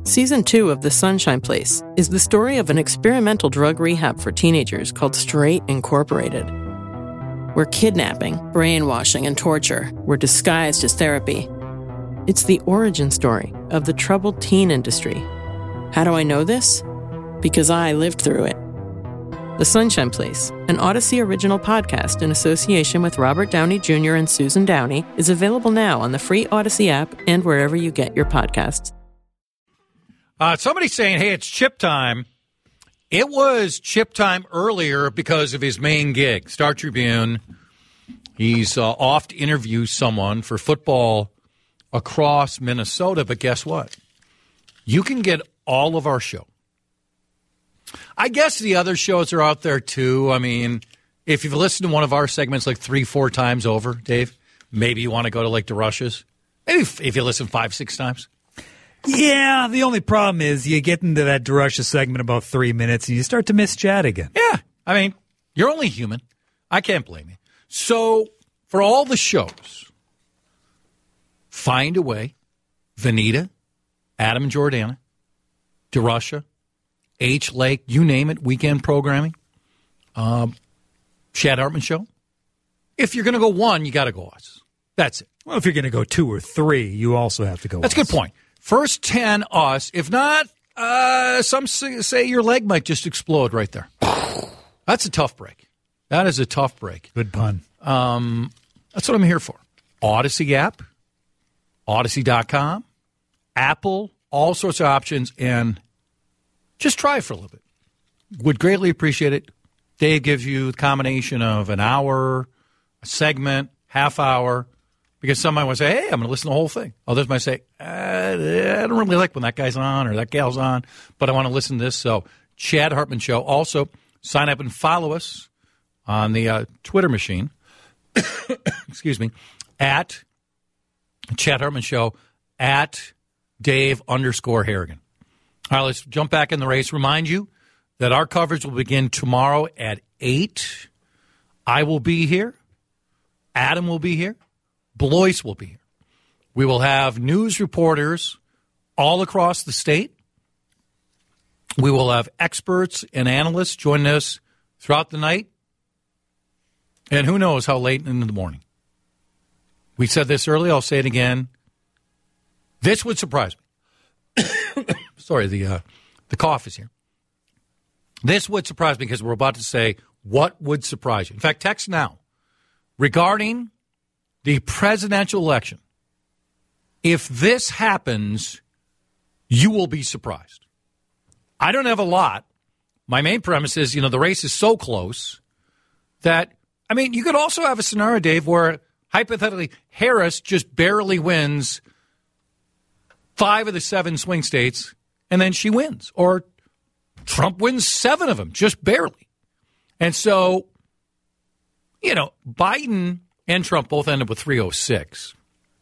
Season 2 of The Sunshine Place is the story of an experimental drug rehab for teenagers called Straight Incorporated, where kidnapping, brainwashing, and torture were disguised as therapy. It's the origin story of the troubled teen industry. How do I know this? Because I lived through it. The Sunshine Place, an Odyssey original podcast in association with Robert Downey Jr. and Susan Downey, is available now on the free Odyssey app and wherever you get your podcasts. Somebody's saying, hey, it's Chip time. It was Chip time earlier because of his main gig, Star Tribune. He's off to interview someone for football across Minnesota, but guess what? You can get all of our show. I guess the other shows are out there, too. I mean, if you've listened to one of our segments like 3-4 times over, Dave, maybe you want to go to like DeRush's. Maybe if you listen 5-6 times. Yeah, the only problem is you get into that DeRusha segment about 3 minutes and you start to miss Chad again. Yeah, I mean, you're only human. I can't blame you. So for all the shows, find a way. Vanita, Adam and Jordana, DeRusha, H. Lake, you name it, weekend programming, Chad Hartman Show. If you're going to go one, you got to go us. That's it. Well, if you're going to go 2 or 3, you also have to go That's us. a good point. First 10, us. If not, some say your leg might just explode right there. That's a tough break. That is a tough break. Good pun. That's what I'm here for. Odyssey app, Odyssey.com, Apple, all sorts of options, and just try it for a little bit. Would greatly appreciate it. Dave gives you the combination of an hour, a segment, half hour, because somebody might say, hey, I'm going to listen to the whole thing. Others might say, I don't really like when that guy's on or that gal's on, but I want to listen to this. So Chad Hartman Show. Also, sign up and follow us on the Twitter machine. Excuse me. At Chad Hartman Show, at Dave_Harrigan. All right, let's jump back in the race. Remind you that our coverage will begin tomorrow at 8. I will be here. Adam will be here. Blois will be here. We will have news reporters all across the state. We will have experts and analysts joining us throughout the night. And who knows how late into the morning. We said this earlier. I'll say it again. This would surprise me. Sorry, the cough is here. This would surprise me because we're about to say what would surprise you. In fact, text now regarding the presidential election. If this happens, you will be surprised. I don't have a lot. My main premise is, the race is so close that, you could also have a scenario, Dave, where hypothetically Harris just barely wins 5 of the 7 swing states, and then she wins. Or Trump wins 7 of them, just barely. And so, Biden and Trump both end up with 306.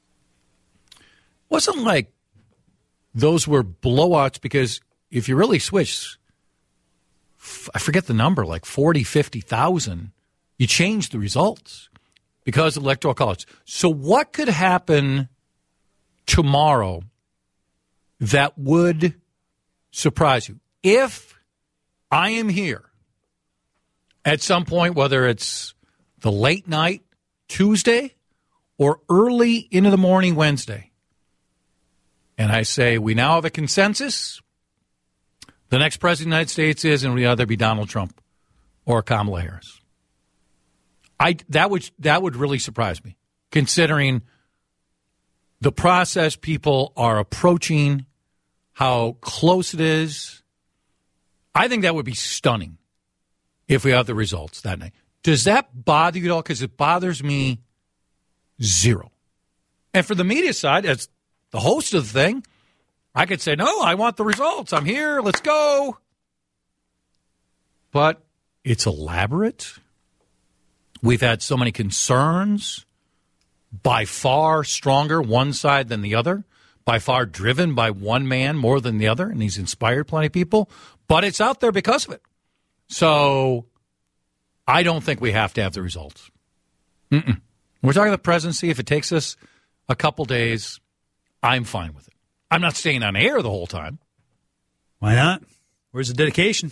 Wasn't like those were blowouts because if you really switch, I forget the number, like 40, 50,000, you change the results because of electoral college. So what could happen tomorrow that would surprise you? If I am here at some point, whether it's the late night Tuesday or early into the morning Wednesday, and I say we now have a consensus, the next president of the United States is, and it would either be Donald Trump or Kamala Harris. That would really surprise me, considering the process people are approaching, how close it is. I think that would be stunning if we have the results that night. Does that bother you at all? Because it bothers me zero. And for the media side, as the host of the thing, I could say, no, I want the results. I'm here. Let's go. But it's elaborate. We've had so many concerns, by far stronger one side than the other, by far driven by one man more than the other, and he's inspired plenty of people. But it's out there because of it. So I don't think we have to have the results. We're talking the presidency. If it takes us a couple days, I'm fine with it. I'm not staying on air the whole time. Why not? Where's the dedication?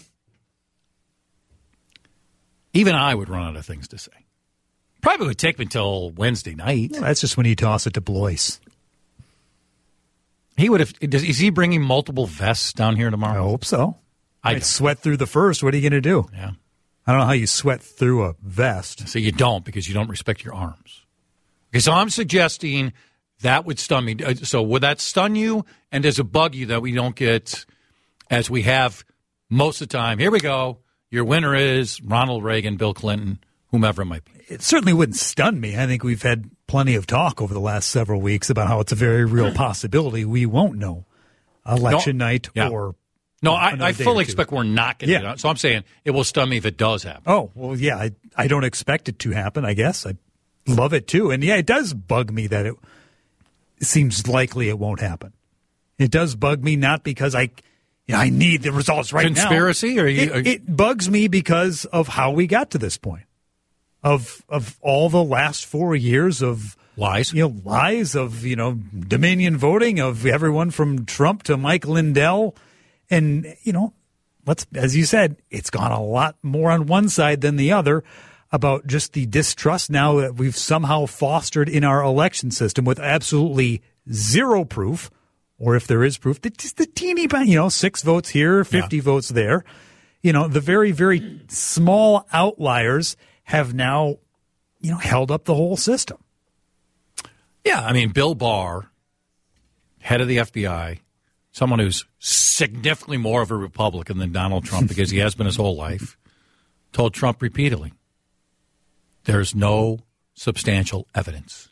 Even I would run out of things to say. Probably would take me until Wednesday night. Well, that's just when you toss it to Blois. He would have. Is he bringing multiple vests down here I tomorrow? hope so. I'd sweat through the first. What are you going to do? Yeah. I don't know how you sweat through a vest. So you don't, because you don't respect your arms. Okay, so I'm suggesting that would stun me. So would that stun you? And does it bug you that we don't get, as we have most of the time, here we go, your winner is Ronald Reagan, Bill Clinton, whomever it might be. It certainly wouldn't stun me. I think we've had plenty of talk over the last several weeks about how it's a very real possibility we won't know election night or No, I fully expect we're not going to do it. So I'm saying it will stun me if it does happen. Oh, well, yeah, I don't expect it to happen, I guess. I love it, too. And, yeah, it does bug me that it seems likely it won't happen. It does bug me not because I need the results right Conspiracy, now. Or it bugs me because of how we got to this point. Of all the last 4 years of lies, lies of, Dominion voting, of everyone from Trump to Mike Lindell. And, as you said, it's gone a lot more on one side than the other about just the distrust now that we've somehow fostered in our election system with absolutely zero proof, or if there is proof, just the teeny, 6 votes here, 50 votes there. The very, very small outliers have now, held up the whole system. Yeah, I mean, Bill Barr, head of the FBI, someone who's significantly more of a Republican than Donald Trump because he has been his whole life, told Trump repeatedly, there's no substantial evidence.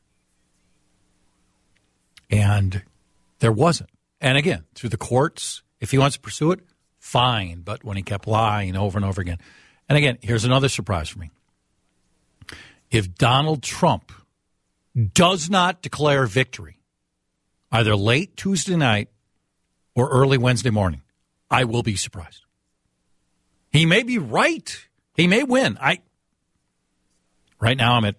And there wasn't. And again, through the courts, if he wants to pursue it, fine. But when he kept lying over and over again. And again, here's another surprise for me. If Donald Trump does not declare victory, either late Tuesday night or early Wednesday morning, I will be surprised. He may be right. He may win. Right now I'm at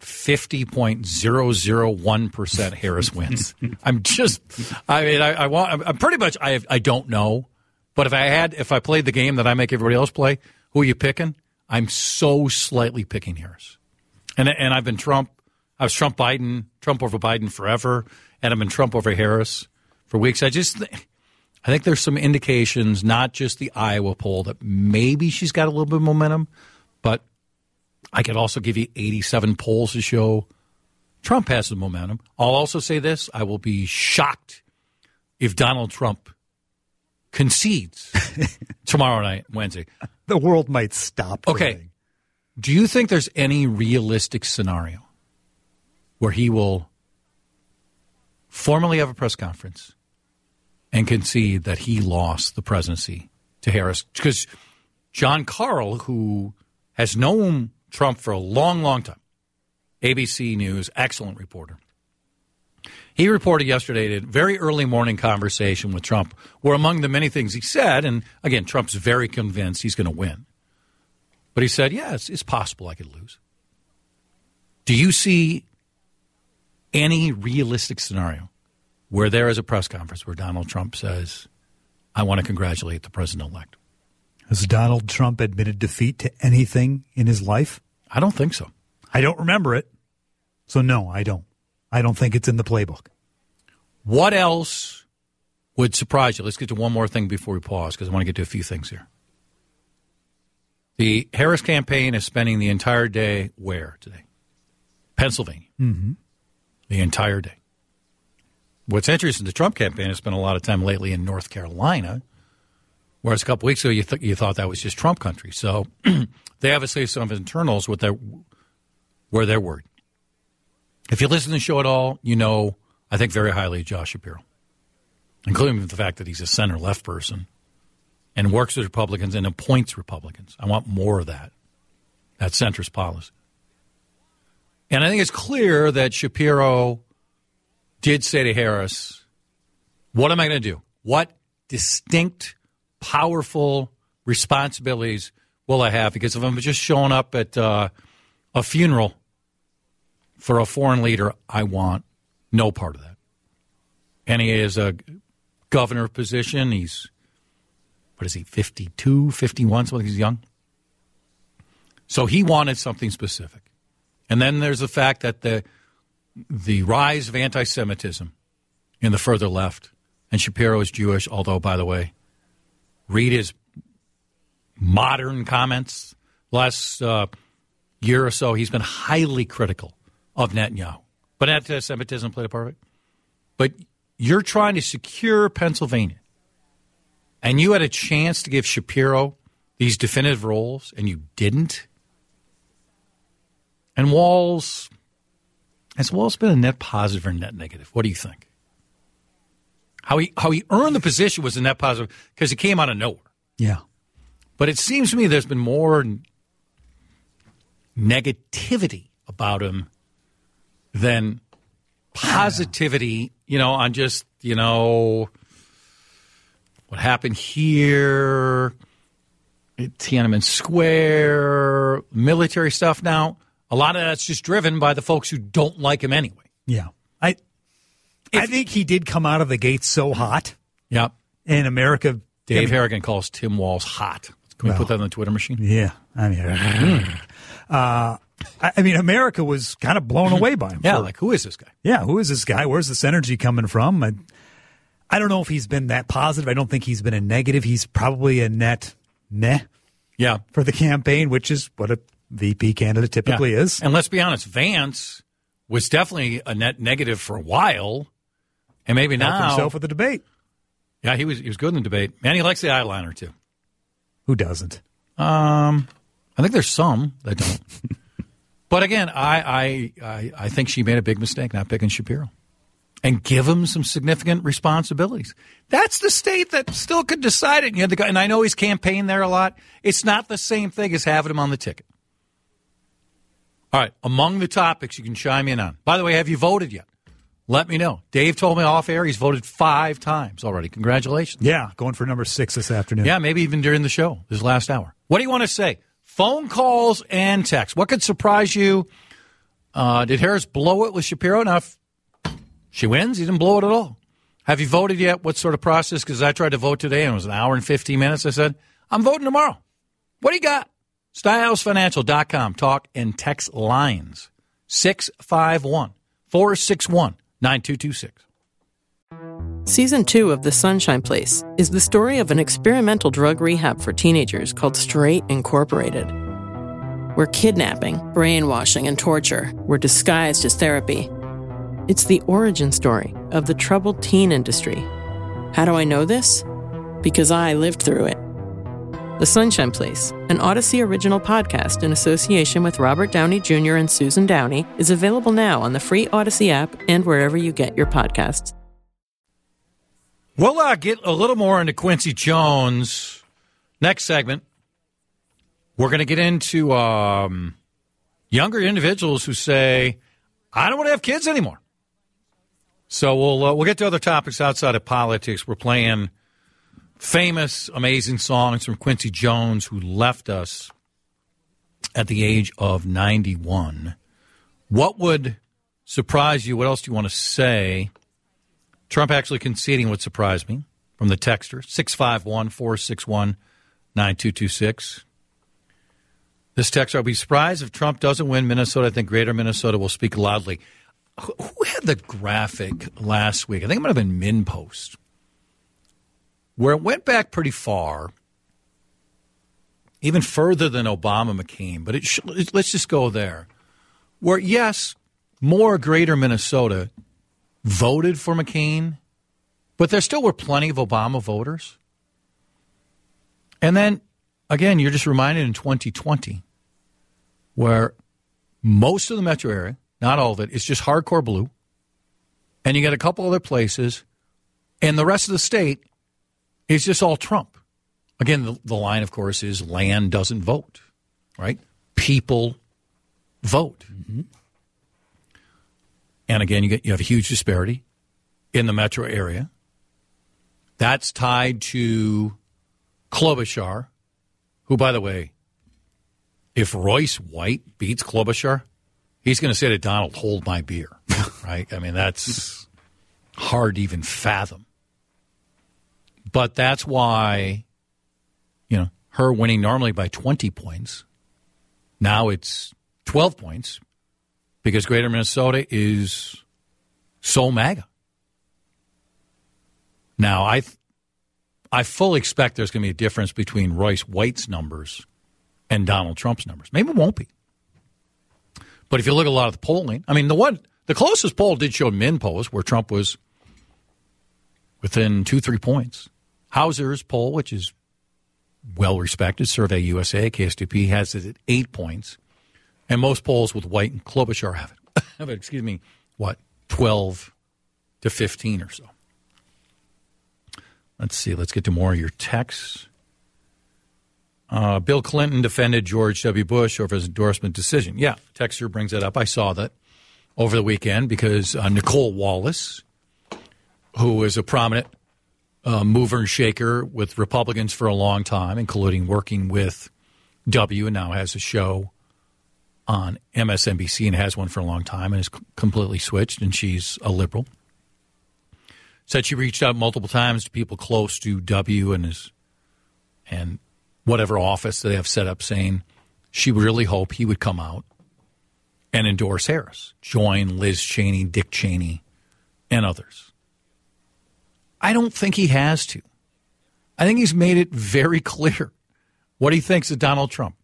50.001% Harris wins. I'm pretty much, I don't know. But if I played the game that I make everybody else play, who are you picking? I'm so slightly picking Harris. And I've been Trump. I was Trump over Biden forever, and I've been Trump over Harris for weeks. I think there's some indications, not just the Iowa poll, that maybe she's got a little bit of momentum, but I could also give you 87 polls to show Trump has the momentum. I'll also say this. I will be shocked if Donald Trump concedes tomorrow night, Wednesday. The world might stop. Okay. Do you think there's any realistic scenario where he will formally have a press conference and concede that he lost the presidency to Harris? Because John Carl, who has known Trump for a long, long time, ABC News, excellent reporter, he reported yesterday a very early morning conversation with Trump where among the many things he said, and again, Trump's very convinced he's going to win, but he said, yeah, it's possible I could lose. Do you see any realistic scenario where there is a press conference where Donald Trump says, I want to congratulate the president-elect? Has Donald Trump admitted defeat to anything in his life? I don't think so. I don't remember it. So, no, I don't. I don't think it's in the playbook. What else would surprise you? Let's get to one more thing before we pause because I want to get to a few things here. The Harris campaign is spending the entire day where today? Pennsylvania. Mm-hmm. The entire day. What's interesting, the Trump campaign has spent a lot of time lately in North Carolina, whereas a couple weeks ago you thought that was just Trump country. So they obviously have some internals where they're worried. If you listen to the show at all, I think very highly of Josh Shapiro, including the fact that he's a center-left person and works with Republicans and appoints Republicans. I want more of that centrist policy. And I think it's clear that Shapiro did say to Harris, what am I going to do? What distinct, powerful responsibilities will I have? Because if I'm just showing up at a funeral for a foreign leader, I want no part of that. And he is a governor position. He's what is he, 52, 51, something, he's young. So he wanted something specific. And then there's the fact that the rise of anti-Semitism in the further left, and Shapiro is Jewish, although, by the way, read his modern comments last year or so. He's been highly critical of Netanyahu. But anti-Semitism played a part of it. But you're trying to secure Pennsylvania, and you had a chance to give Shapiro these definitive roles, and you didn't. And Walz, has Walz been a net positive or net negative? What do you think? How he earned the position was a net positive because he came out of nowhere. Yeah. But it seems to me there's been more negativity about him than positivity, on just, what happened here, Tiananmen Square, military stuff. Now, a lot of that's just driven by the folks who don't like him anyway. Yeah. I think he did come out of the gate so hot. Yep. In America. Dave Harrigan calls Tim Walz hot. Can we put that on the Twitter machine? Yeah. I mean, America was kind of blown away by him. Yeah, who is this guy? Yeah, who is this guy? Where's this energy coming from? I don't know if he's been that positive. I don't think he's been a negative. He's probably a net meh for the campaign, which is what a VP candidate typically is. And let's be honest, Vance was definitely a net negative for a while, and maybe now helped himself with the debate. Yeah, he was good in the debate. Man, he likes the eyeliner too. Who doesn't? I think there's some that don't. But again, I think she made a big mistake not picking Shapiro and give him some significant responsibilities. That's the state that still could decide it. And I know he's campaigned there a lot. It's not the same thing as having him on the ticket. All right, among the topics you can chime in on. By the way, have you voted yet? Let me know. Dave told me off air he's voted 5 times already. Congratulations. Yeah, going for number 6 this afternoon. Yeah, maybe even during the show, this last hour. What do you want to say? Phone calls and text. What could surprise you? Did Harris blow it with Shapiro? Now, if she wins, he didn't blow it at all. Have you voted yet? What sort of process? Because I tried to vote today, and it was an hour and 15 minutes. I said, I'm voting tomorrow. What do you got? StylesFinancial.com. Talk and text lines. 651-461-9226. Season 2 of The Sunshine Place is the story of an experimental drug rehab for teenagers called Straight Incorporated, where kidnapping, brainwashing, and torture were disguised as therapy. It's the origin story of the troubled teen industry. How do I know this? Because I lived through it. The Sunshine Place, an Odyssey original podcast in association with Robert Downey Jr. and Susan Downey, is available now on the free Odyssey app and wherever you get your podcasts. We'll get a little more into Quincy Jones next segment. We're going to get into younger individuals who say, I don't want to have kids anymore. So we'll get to other topics outside of politics. We're playing famous, amazing songs from Quincy Jones, who left us at the age of 91. What would surprise you? What else do you want to say? Trump actually conceding would surprise me from the texter, 651-461-9226. This texter, I'll be surprised if Trump doesn't win Minnesota. I think greater Minnesota will speak loudly. Who had the graphic last week? I think it might have been MinPost, where it went back pretty far, even further than Obama-McCain. But let's just go there. Where, yes, more greater Minnesota voted for McCain, but there still were plenty of Obama voters. And then, again, you're just reminded in 2020, where most of the metro area, not all of it, is just hardcore blue, and you get a couple other places, and the rest of the state is just all Trump. Again, the line, of course, is land doesn't vote, right? People vote. Mm-hmm. And again, you have a huge disparity in the metro area. That's tied to Klobuchar, who, by the way, if Royce White beats Klobuchar, he's going to say to Donald, hold my beer, right? I mean, that's hard to even fathom. But that's why her winning normally by 20 points. Now it's 12 points because Greater Minnesota is so MAGA. Now, I fully expect there's going to be a difference between Royce White's numbers and Donald Trump's numbers. Maybe it won't be. But if you look at a lot of the polling, I mean, the closest poll did show Minpost, where Trump was within 2-3 points. Hauser's poll, which is well-respected, Survey USA, KSTP, has it at 8 points. And most polls with White and Klobuchar have it, 12 to 15 or so. Let's see. Let's get to more of your texts. Bill Clinton defended George W. Bush over his endorsement decision. Yeah, texter brings that up. I saw that over the weekend because Nicole Wallace, who is a prominent mover and shaker with Republicans for a long time, including working with W, and now has a show on MSNBC and has one for a long time and has completely switched, and she's a liberal. Said she reached out multiple times to people close to W and whatever office they have set up, saying she really hoped he would come out and endorse Harris, join Liz Cheney, Dick Cheney, and others. I don't think he has to. I think he's made it very clear what he thinks of Donald Trump.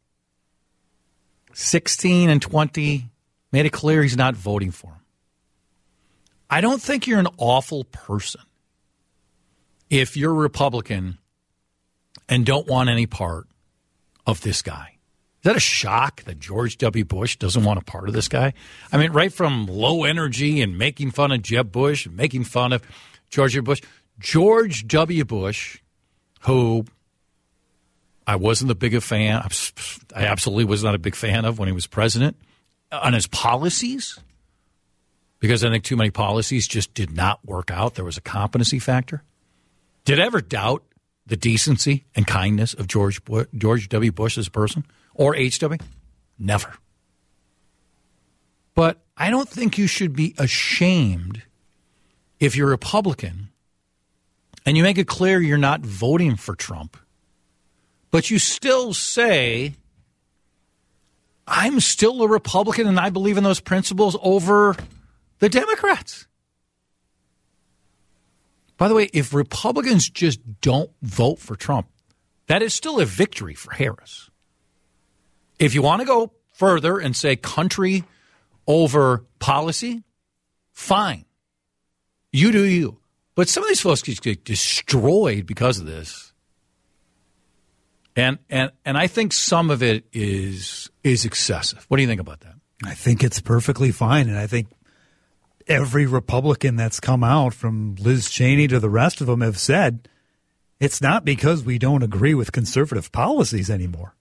16 and 20 made it clear he's not voting for him. I don't think you're an awful person if you're a Republican and don't want any part of this guy. Is that a shock that George W. Bush doesn't want a part of this guy? I mean, right from low energy and making fun of Jeb Bush and making fun of George W. Bush. George W. Bush, who I wasn't a big fan, I absolutely was not a big fan of when he was president, on his policies, because I think too many policies just did not work out. There was a competency factor. Did I ever doubt the decency and kindness of George W. Bush as a person? Or H.W.? Never. But I don't think you should be ashamed if you're a Republican and you make it clear you're not voting for Trump, but you still say, I'm still a Republican and I believe in those principles over the Democrats. By the way, if Republicans just don't vote for Trump, that is still a victory for Harris. If you want to go further and say country over policy, fine. You do you. But some of these folks get destroyed because of this. And I think some of it is excessive. What do you think about that? I think it's perfectly fine. And I think every Republican that's come out, from Liz Cheney to the rest of them, have said it's not because we don't agree with conservative policies anymore.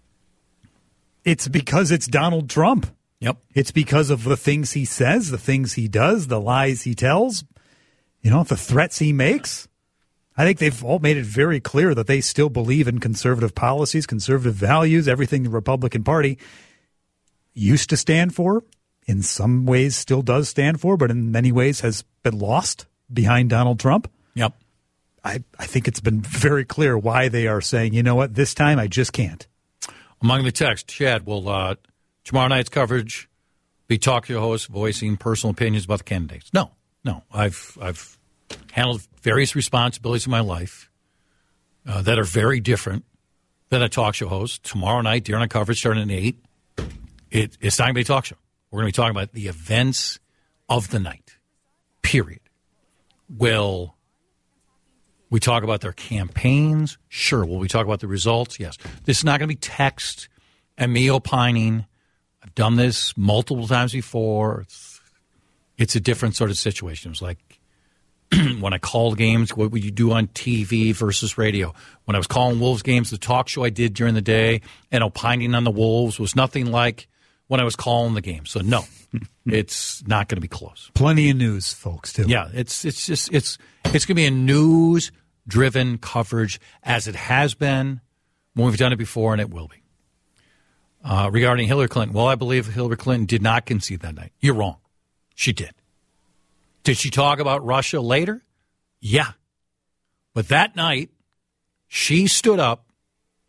It's because it's Donald Trump. Yep. It's because of the things he says, the things he does, the lies he tells, the threats he makes. I think they've all made it very clear that they still believe in conservative policies, conservative values, everything the Republican Party used to stand for, in some ways still does stand for, but in many ways has been lost behind Donald Trump. Yep. I think it's been very clear why they are saying, you know what, this time I just can't. Among the text, Chad, will tomorrow night's coverage be talk show hosts voicing personal opinions about the candidates? No. I've handled various responsibilities in my life that are very different than a talk show host. Tomorrow night, during our coverage starting at 8, it's not going to be a talk show. We're going to be talking about the events of the night, period. Will we talk about their campaigns? Sure. Will we talk about the results? Yes. This is not going to be text and me opining. I've done this multiple times before. It's a different sort of situation. It was like when I called games, what would you do on TV versus radio? When I was calling Wolves games, the talk show I did during the day and opining on the Wolves was nothing like when I was calling the game. So, no, it's not going to be close. Plenty of news, folks, too. Yeah, it's going to be a news-driven coverage, as it has been when we've done it before, and it will be. Regarding Hillary Clinton, well, I believe Hillary Clinton did not concede that night. You're wrong. She did. Did she talk about Russia later? Yeah. But that night, she stood up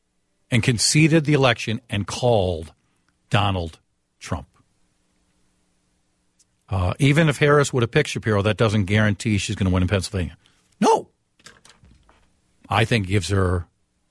and conceded the election and called Donald Trump. Even if Harris would have picked Shapiro, that doesn't guarantee she's going to win in Pennsylvania. No. I think gives her...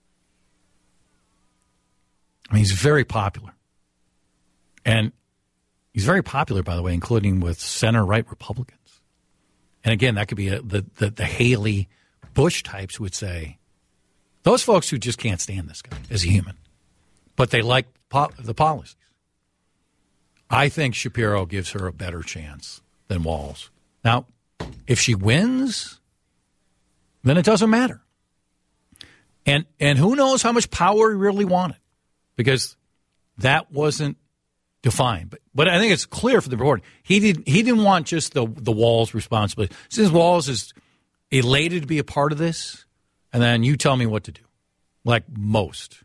I mean, he's very popular. And he's very popular, by the way, including with center-right Republicans. And again, that could be the Haley Bush types would say, those folks who just can't stand this guy as a human, but they like the policies. I think Shapiro gives her a better chance than Walz. Now, if she wins, then it doesn't matter. And who knows how much power he really wanted, because that wasn't defined. But I think it's clear from the report he didn't want just the Walz responsibility. Since Walz is elated to be a part of this, and then you tell me what to do, like most.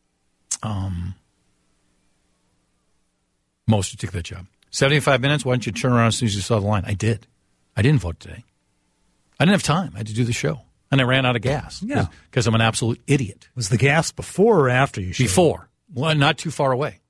Most would take that job. 75 minutes, why don't you turn around as soon as you saw the line? I did. I didn't vote today. I didn't have time. I had to do the show. And I ran out of gas. Yeah. Because I'm an absolute idiot. Was the gas before or after you showed? Before. Well, not too far away.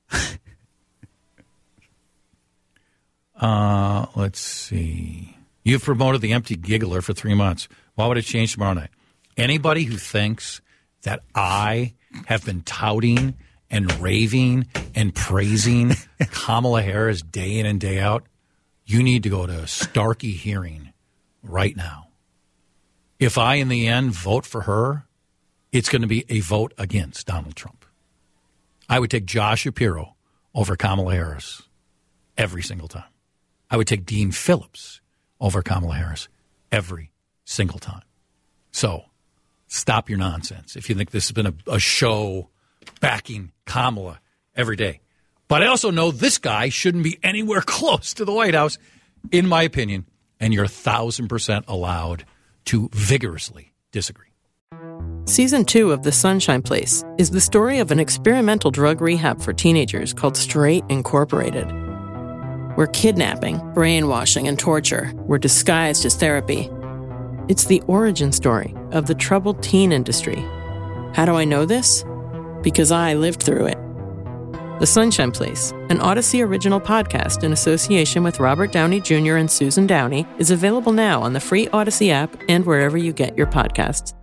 Let's see. You've promoted the empty giggler for 3 months. Why would it change tomorrow night? Anybody who thinks that I have been touting and raving and praising Kamala Harris day in and day out, you need to go to a Starkey hearing right now. If I, in the end, vote for her, it's going to be a vote against Donald Trump. I would take Josh Shapiro over Kamala Harris every single time. I would take Dean Phillips over Kamala Harris every single time. So stop your nonsense if you think this has been a show backing Kamala every day. But I also know this guy shouldn't be anywhere close to the White House, in my opinion, and you're 1,000% allowed to vigorously disagree. Season 2 of The Sunshine Place is the story of an experimental drug rehab for teenagers called Straight Incorporated, where kidnapping, brainwashing, and torture were disguised as therapy. It's the origin story of the troubled teen industry. How do I know this? Because I lived through it. The Sunshine Place, an Odyssey original podcast in association with Robert Downey Jr. and Susan Downey, is available now on the free Odyssey app and wherever you get your podcasts.